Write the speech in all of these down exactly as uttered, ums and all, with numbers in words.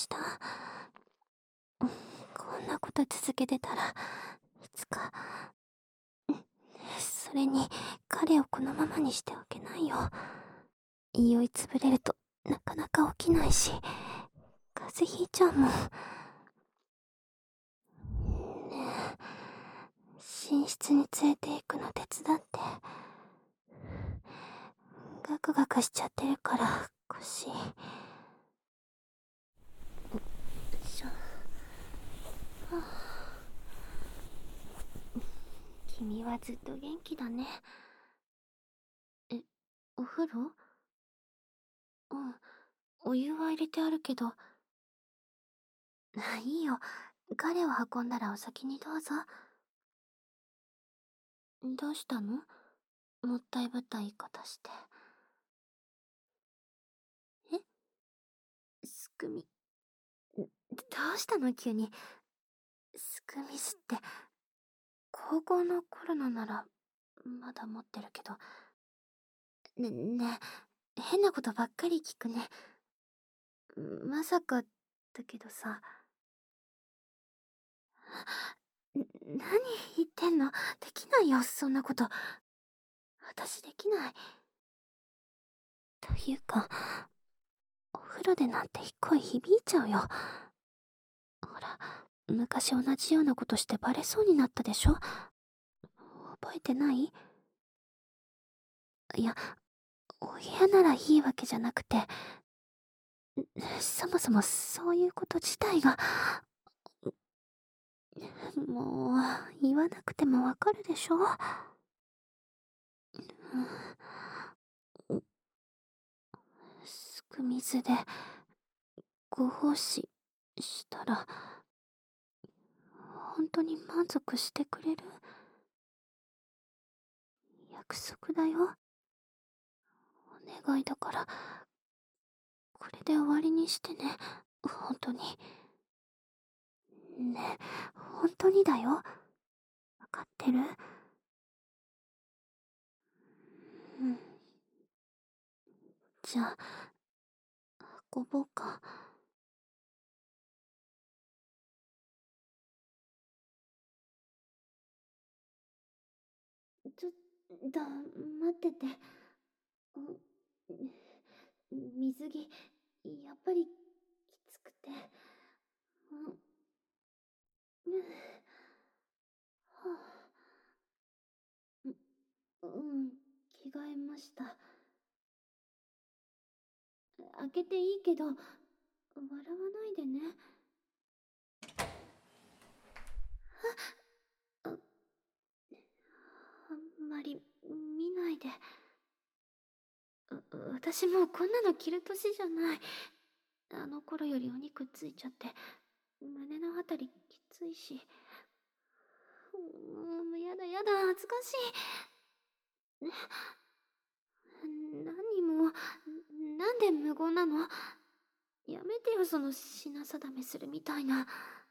した。こんなこと続けてたら、いつか、それに彼をこのままにしておけないよ。酔いつぶれるとなかなか起きないし、風邪ひいちゃうもん。ねえ、寝室に連れて行くの手伝って。ガクガクしちゃってるから腰。よいしょ。はあ、君はずっと元気だね。え、お風呂？うん、お湯は入れてあるけど。いいよ、彼を運んだらお先にどうぞ。どうしたの？もったいぶった言い方して。え？すくみ、どうしたの急に。すくみすって、高校の頃のなら、まだ持ってるけど。ね、ねえ、変なことばっかり聞くね。まさか、だけどさ。何言ってんの？できないよ、そんなこと。私できない。というか、お風呂でなんて声響いちゃうよ。ほら、昔同じようなことしてバレそうになったでしょ？覚えてない？いや、お部屋ならいいわけじゃなくて、そもそもそういうこと自体が、もう、言わなくてもわかるでしょ？すく水で、ご奉仕したら、本当に満足してくれる？約束だよ。お願いだから、これで終わりにしてね。本当に。ねえ、本当にだよ。わかってる？うん。じゃあ、運ぼうか。ちょっと、待ってて。水着、やっぱりきつくて。うん。うん。はあ、う、うん、着替えました。開けていいけど、笑わないでね。あ、あ、あんまり見ないで。私もうこんなの着る年じゃない。あの頃よりお肉ついちゃって、胸のあたりきついし。もうやだやだ、恥ずかしい。何も、なんで無言なの？やめてよ、その品定めするみたいな。ね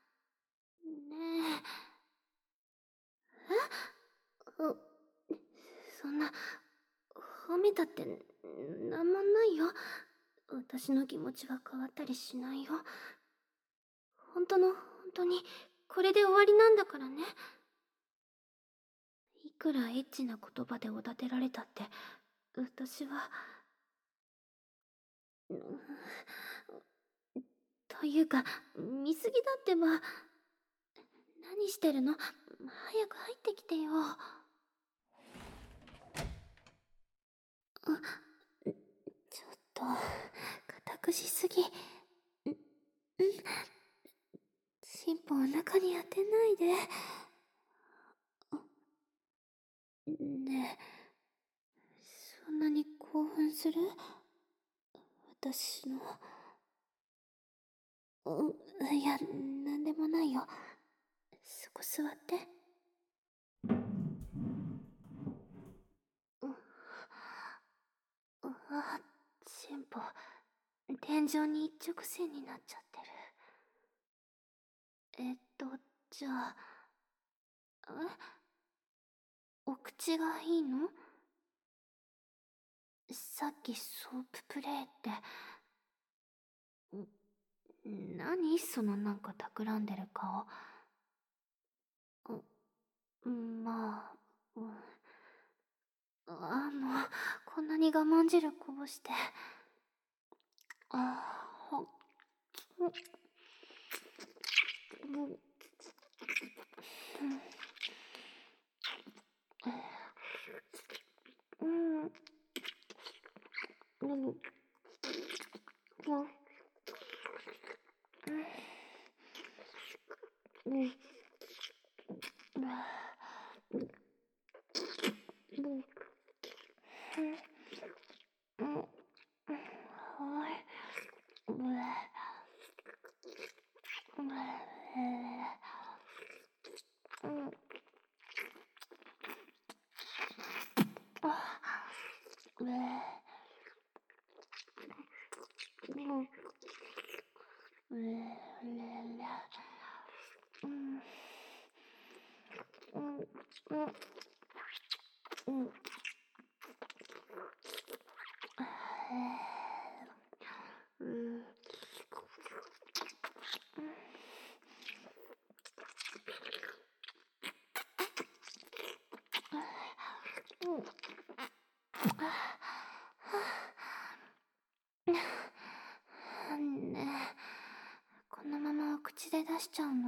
え。え？う、そんな、褒めたってなんもないよ。私の気持ちは変わったりしないよ。本当の本当にこれで終わりなんだからね。いくらエッチな言葉でおだてられたって私は、うん、というか水着だってば。何してるの？早く入ってきてよ。あ、ちょっと固くしすぎ。ん、ん、チンポを中に当てないで。ねえ、そんなに興奮する？私の。う、いや、なんでもないよ。そこ座って。う、うわ、チンポ、天井に一直線になっちゃってる。えっと、じゃあ、え、お口がいいの？さっきソーププレイって。 何そのなんか企んでる顔。う、まあ、うん、あ、もう、こんなに我慢汁こぼして。あ、ほ、うん、うん、うん、うん、うん、うん、うん、うん、はい。うわ、うわ、うん、あ、うわ、うん、うわ、うわ、うん、うん、うん、うん、うん、ねえ、このままお口で出しちゃうの？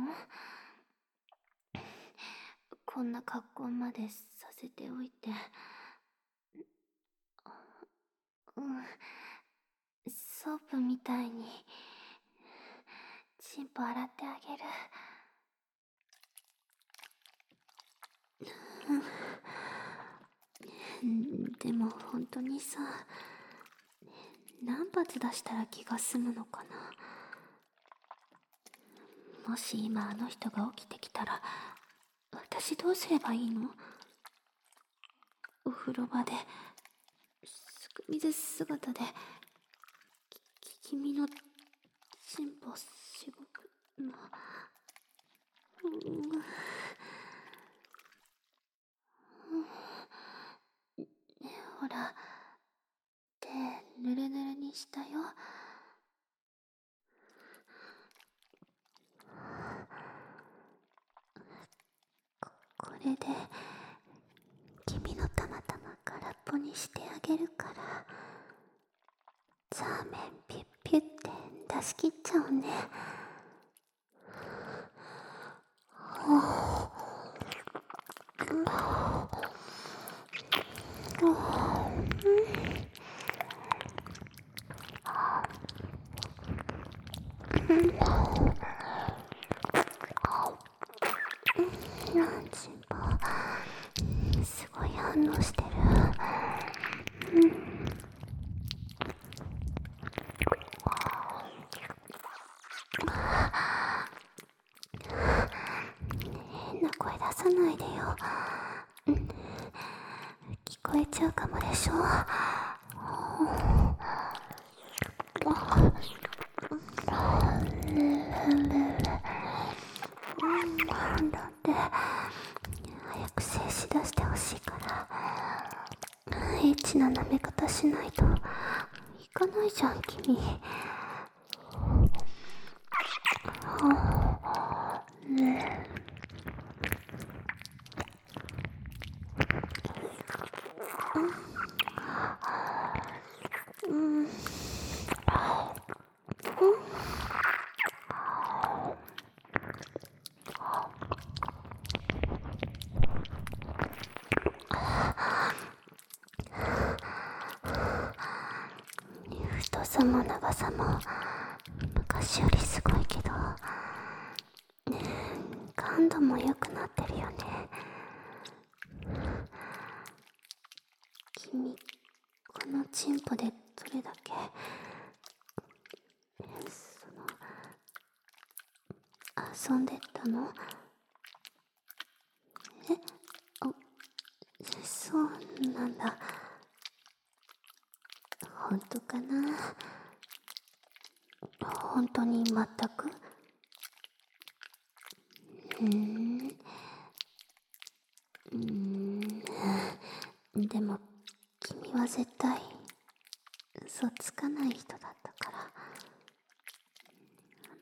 こんな格好までさせておいて。うん、ソープみたいにチンポ洗ってあげる。うん、でも本当にさ、何発出したら気が済むのかな。もし今あの人が起きてきたら、私どうすればいいの？お風呂場ですく水姿でき君のチンポしごくの、うん、ほら、手ぬるぬるにしたよ。これで君のたまたま空っぽにしてあげるから、ザーメンピュッピュって出し切っちゃうね。チンポすごい反応してる。変な声出さないでよ。聞こえちゃうかもでしょ。だって早く静止出してほしいから、エッチな舐め方しないといかないじゃん君。うん、太さも長さも昔よりすごいけど、感度も良くなってるよね。君、このチンポでどれだけその遊んでったの？え、あ、そうなんだ。本当かな？本当に全く？うーん、うーん、でも君は絶対嘘つかない人だったから。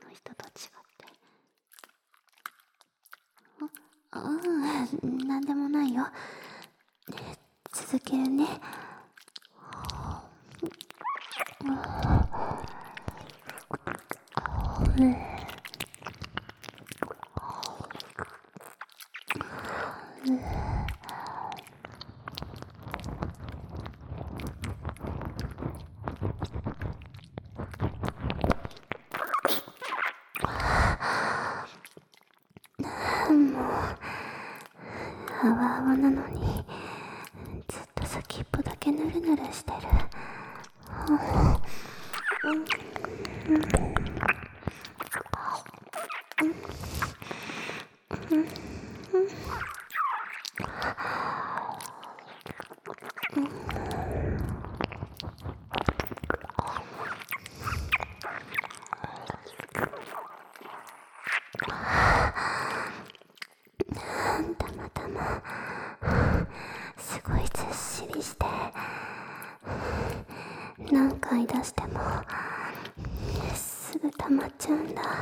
うん、なんでもないよ。続けるね。もうあわあわなのにずっと先っぽだけヌルヌルしてる。たまたますごいずっしりして何回出してもすぐ溜まっちゃうんだ。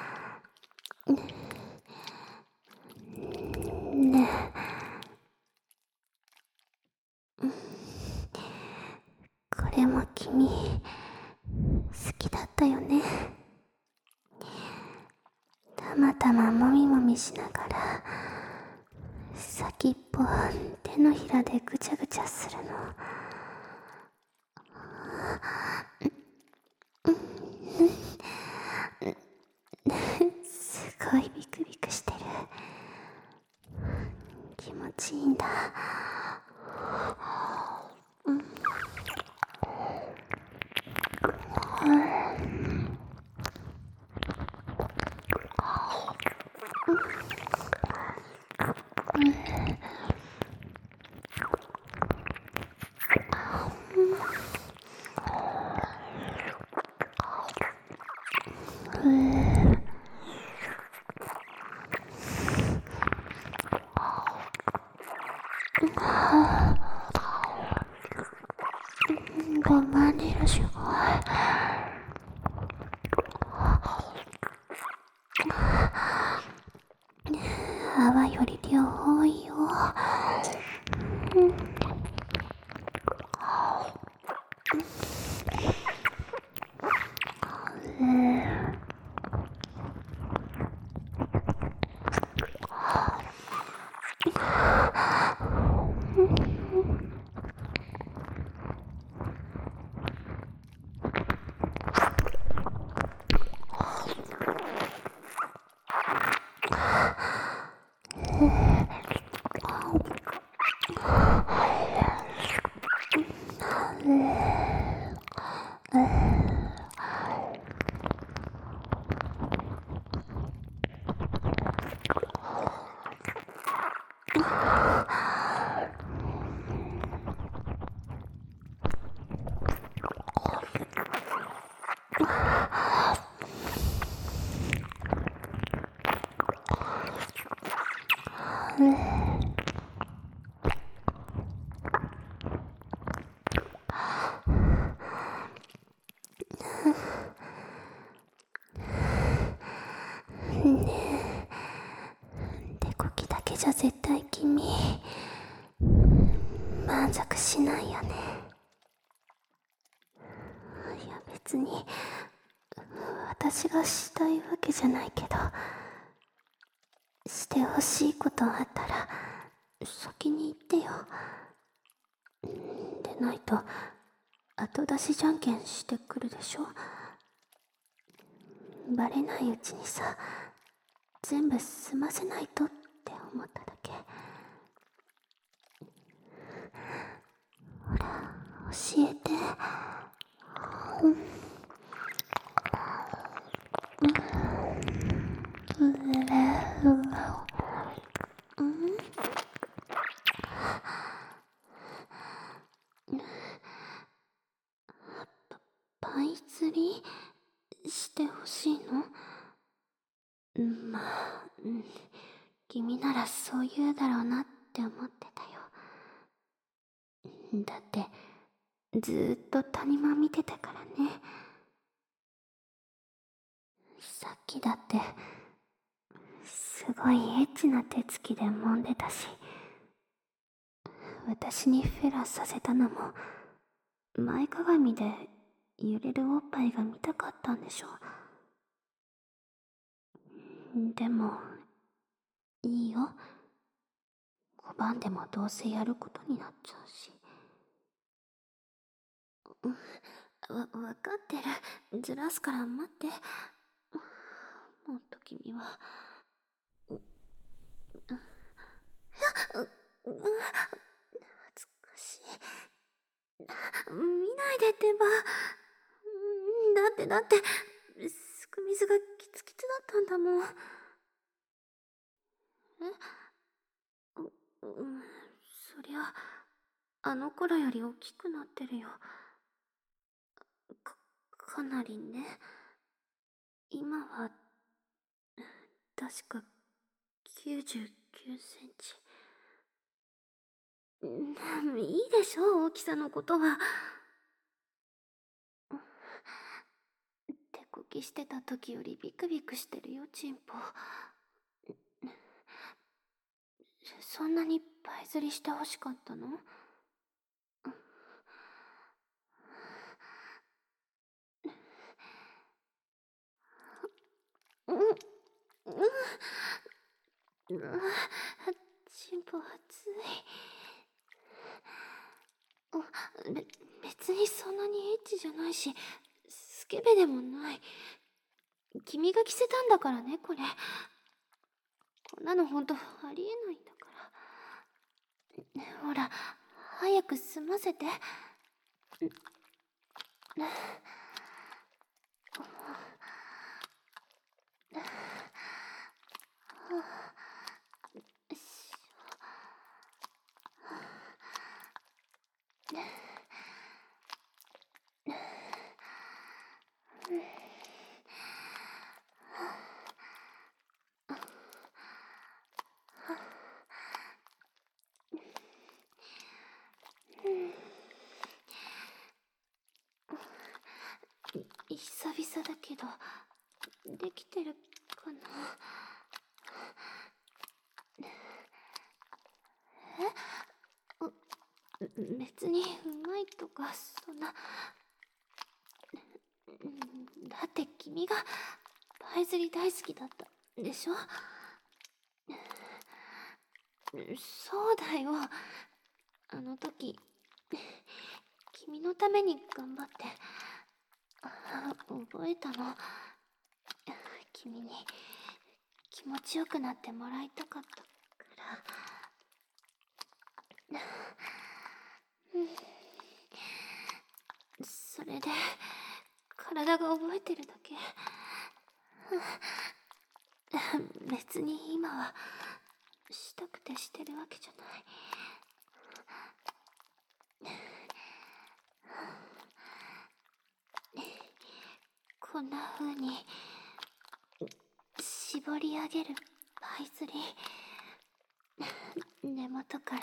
ねえ、これも君好きだったよね。たまたまもみもみしながら先っぽ手のひらでぐちゃぐちゃするの。すごいビクビクしてる。気持ちいいんだ。うん、ごまんリルすごい。泡より量多いよ。うん、手こきだけじゃ絶対君満足しないよね。いや別に私がしたいわけじゃないけど、してほしいことあったら先に言ってよ。でないと後出しじゃんけんしてくるでしょ。バレないうちにさ、全部済ませないとって思っただけ。ほら教えて。うんパイ釣りしてほしいの？まあ、うん、君ならそう言うだろうなって思ってたよ。だってずーっと谷間見てたからね。さっきだってすごいエッチな手つきで揉んでたし、私にフェラさせたのも前かがみで揺れるおっぱいが見たかったんでしょう。でもいいよ、拒んでもどうせやることになっちゃうし。わ、わかってる。ずらすから待って。もっと君は。恥ずかしい。見ないでってば。だってだって、すく水がキツキツだったんだもん。えう、うん、そりゃ、あの頃より大きくなってるよ。か、かなりね。今は、確かきゅうじゅうきゅうセンチ。いいでしょ、大きさのことは。手こきしてた時よりビクビクしてるよ、チンポ。そんなにパイ釣りしてほしかったの？うん、うん、うん、チンポ熱い。べ、別にそんなにエッチじゃないし、スケベでもない。君が着せたんだからね、これ。こんなのほんとありえないんだから。ほら、早く済ませて。久々だけど、できてるかな。え？別にうまいとかそんな。だって君がパイ釣り大好きだったでしょ。そうだよ、あの時君のために頑張って覚えたの。君に気持ちよくなってもらいたかったから。それで体が覚えてるだけ。別に今はしたくてしてるわけじゃない。こんな風に絞り上げるパイ釣り、根元から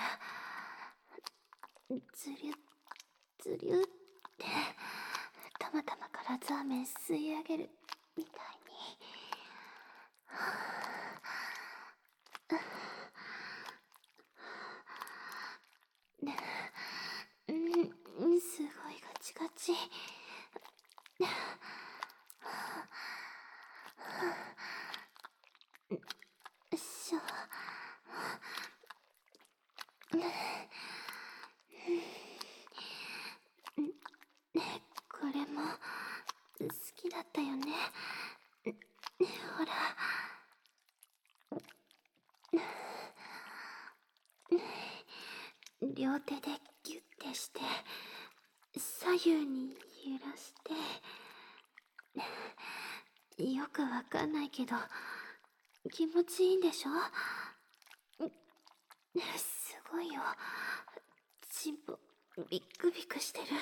ズリュッズリュッってたまたまからザーメン吸い上げるみたいに。うん、すごいガチガチ。しょ。これも好きだったよね。ほら。両手でギュッてして左右に揺らして、よくわかんないけど気持ちいいんでしょ。すごいよ、チンポビックビクしてる。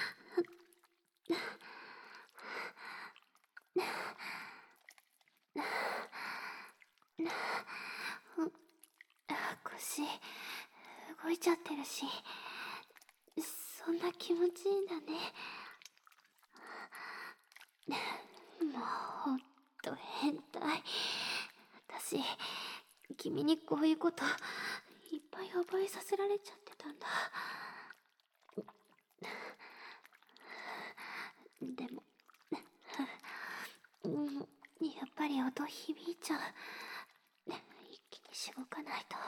腰動いちゃってるし、そんな気持ちいいんだね。もうほんと変態。私私、君にこういうこといっぱい覚えさせられちゃってたんだ。でも、うん、やっぱり音響いちゃう。一気にしごかないと。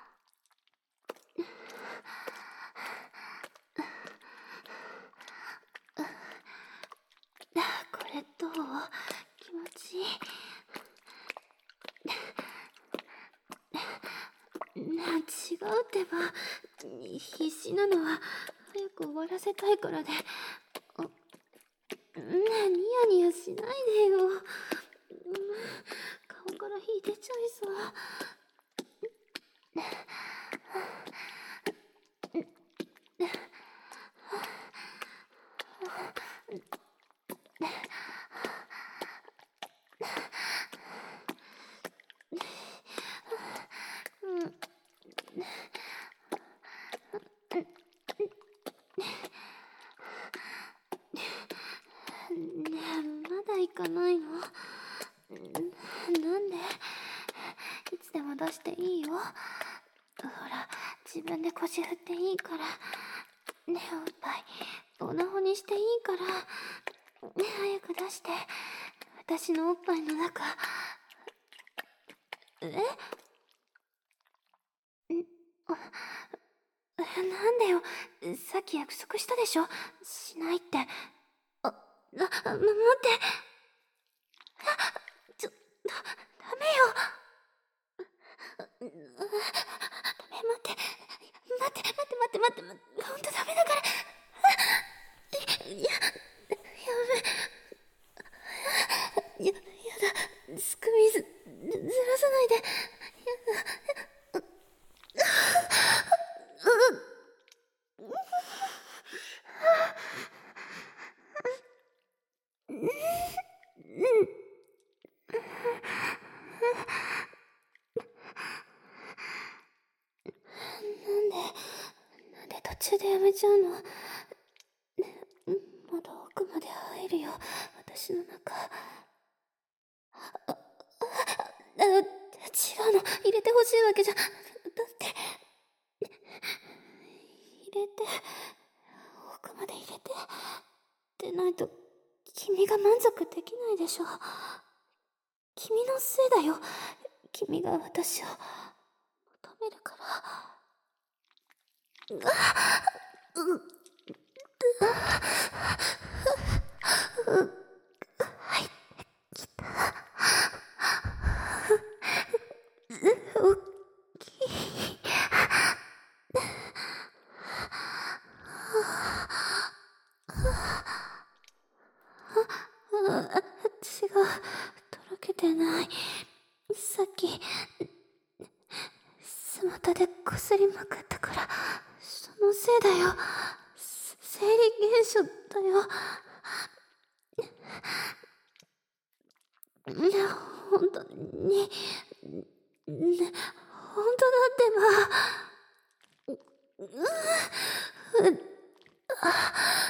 これどう？気持ちいい？な、違うってば。必死なのは早く終わらせたいからで。あ、ねえ、ニヤニヤしないでよ。顔から火出ちゃいそう。ねえ、まだ行かないの？なんで？いつでも出していいよ。ほら、自分で腰振っていいから。ねえ、おっぱいオナホにしていいから。ねえ、早く出して。私のおっぱいの中。え？ん？なんでよ。さっき約束したでしょ。しないって。あ、あ、待って。ちょ、ダメよ。ダメ、待って。待って、待って、待って、待って、待って、ほんとダメだから。いや、やべ。や、やだ。すくみず、ずらさないで。やだ。なんで、なんで途中でやめちゃうの？ね、まだ奥まで入るよ、私の中。あ、あ、あ、違うの、入れてほしいわけじゃ、だって、入れて、奥まで入れて、でないと、君が満足できないでしょ。君のせいだよ。君が私を求めるから。うわっ、う、う、う、入ってきた。大きい。違う、とろけてない。さっきスマタでこすりまくったから、そのせいだよ。生理現象だよ。ね、ほんとに、ね、ほんとだってば。う、う、う、あ、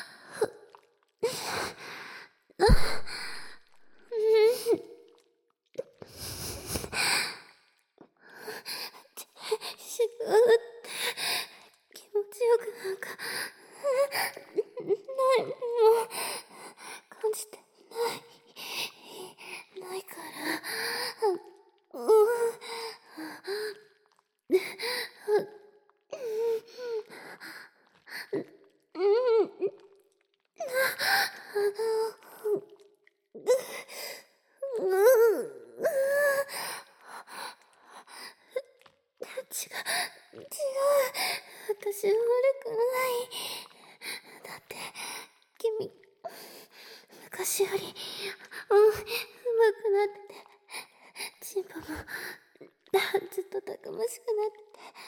違うって、気持ちよくなんかない、もう感じてないないから。う、う、違う、違う。私は悪くない。だって、君、昔より、うん、上手くなってて、チンポも、ずっとたくましくなって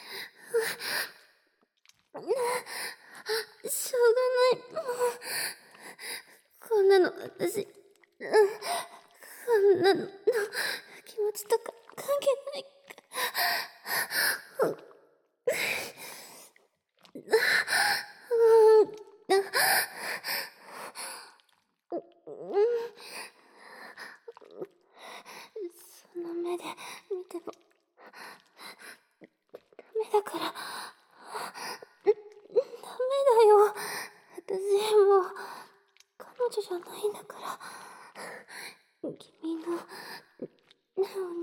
て、しょうがない、もう。こんなの私、うん、こんなの、気持ちとか関係ないから。うん、その目で見てば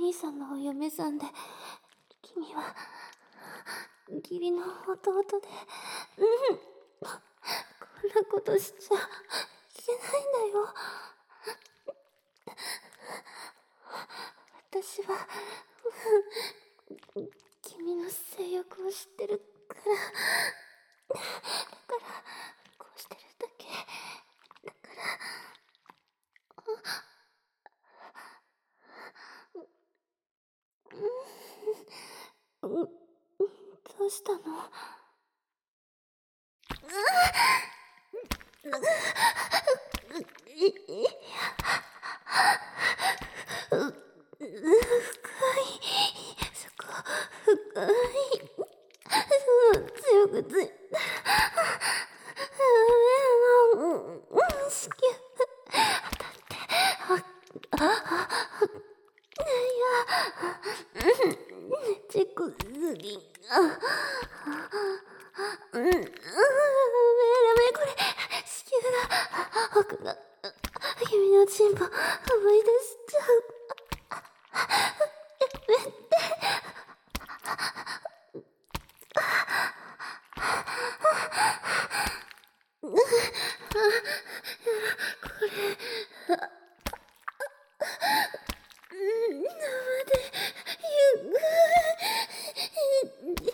兄さんのお嫁さんで、君は義理の弟で、うん、こんなことしちゃいけないんだよ。私は君の性欲を知ってるから、だからこうしてるだけ。だからうん、どうしたの？深い、そこ深い、そう強くついたらダメなの。子宮だってああいやチクズリがうん、ダメダメ、これ子宮だ。僕が君のチンポ思い出しちゃう。やめて。これ生でゆっくり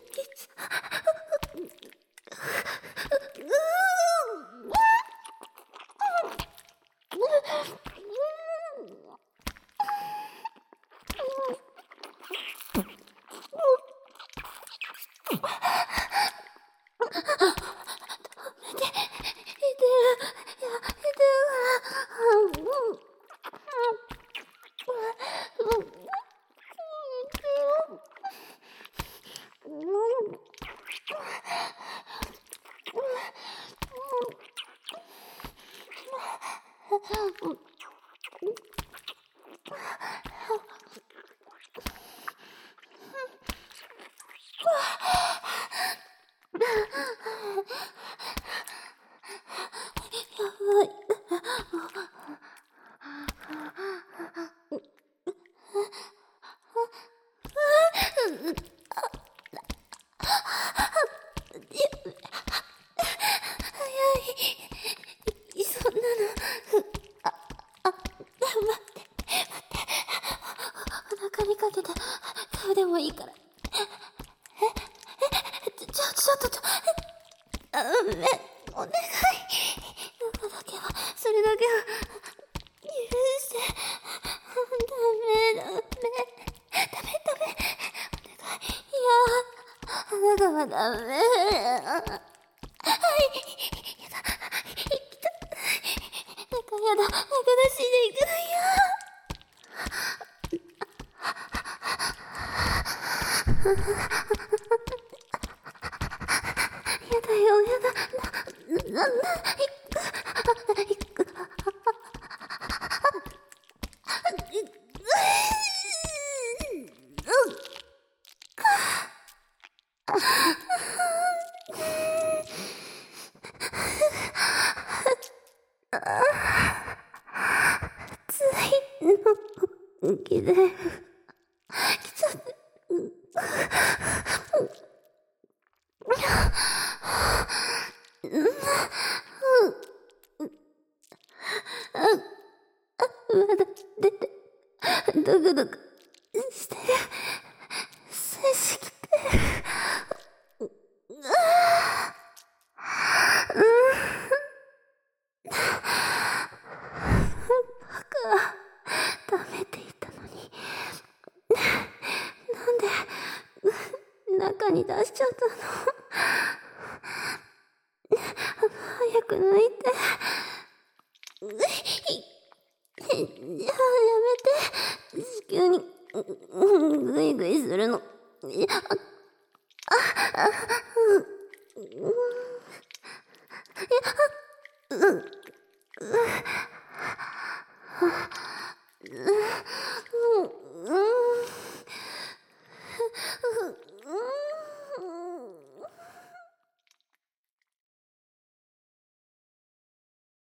でもいいから。ええちょちょちょっとちょあめお願い。中だけはそれだけは許して。ダメダメダメダメお願い。いやあなたはダメ。はいやだ行きた中やだ中出しで行くのよ。やだよやだな、な、な、行く、行く、ついの気で来ちゃって。まだ出てドクドクしてる。精子来てる。僕はダメって言ったのになんで中に出しちゃったの。早く抜いて。じゃあやめて。子宮にグイグイするの。いやああうんいやうん